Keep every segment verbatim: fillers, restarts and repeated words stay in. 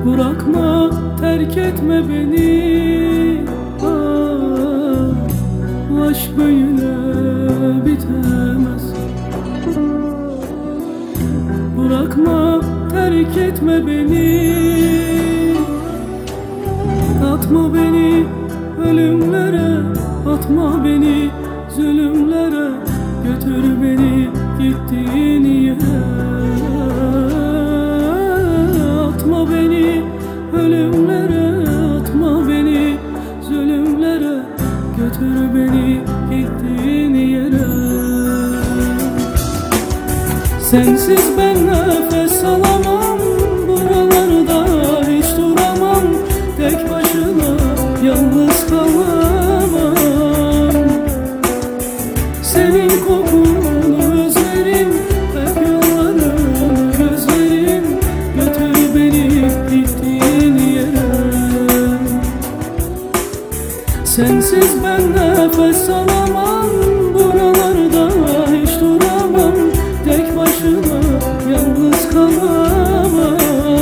Bırakma, terk etme beni. Ah, aşk böyle bitemez. Bırakma, terk etme beni. Atma beni ölümlere, atma beni zulümlere. Götür beni gittiğin yere. Atma beni ölümlere, atma beni zulümlere. Götür beni gittiğin yere. Sensiz ben nefes alamam, buralarda hiç duramam. Tek başına yalnız kalamam. Senin kokunu özlerim, hep yollarını gözlerim. Götür beni gittiğin yere. Sensiz ben nefes alamam, buralarda hiç duramam. Tek başına yalnız kalamam.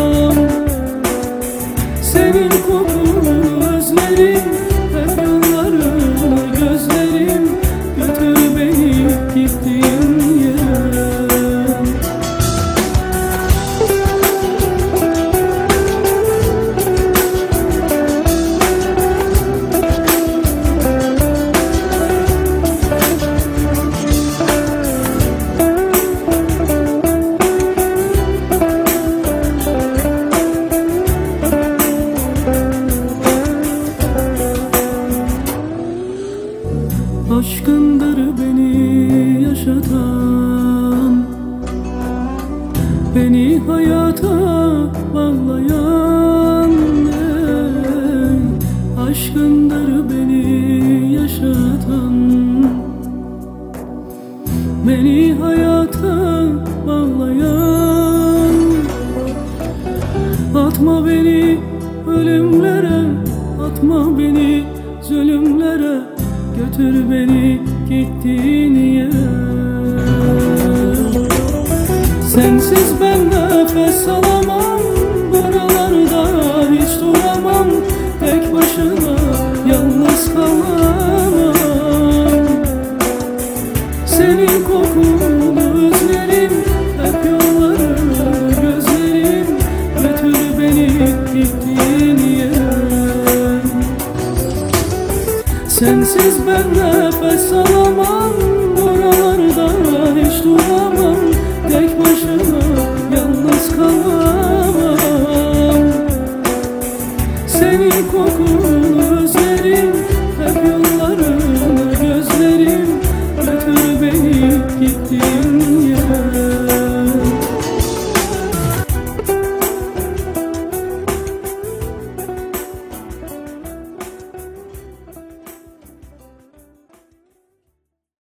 Senin kokunu özlerim, hep yollarını gözlerim. Götür beni gittiğin yere. Aşkındır beni yaşatan, beni hayata bağlayan. Ey, aşkındır beni yaşatan, beni hayata bağlayan. Atma beni ölümlere, atma beni zulümlere. Götür beni gittiğin yere. Sensiz ben nefes alamam, buralarda hiç duramam. Tek başına yalnız kalamam. Senin kokunu özlerim, hep yollarını gözlerim. Götür beni gittiğin yere. Sensiz ben nefes alamam.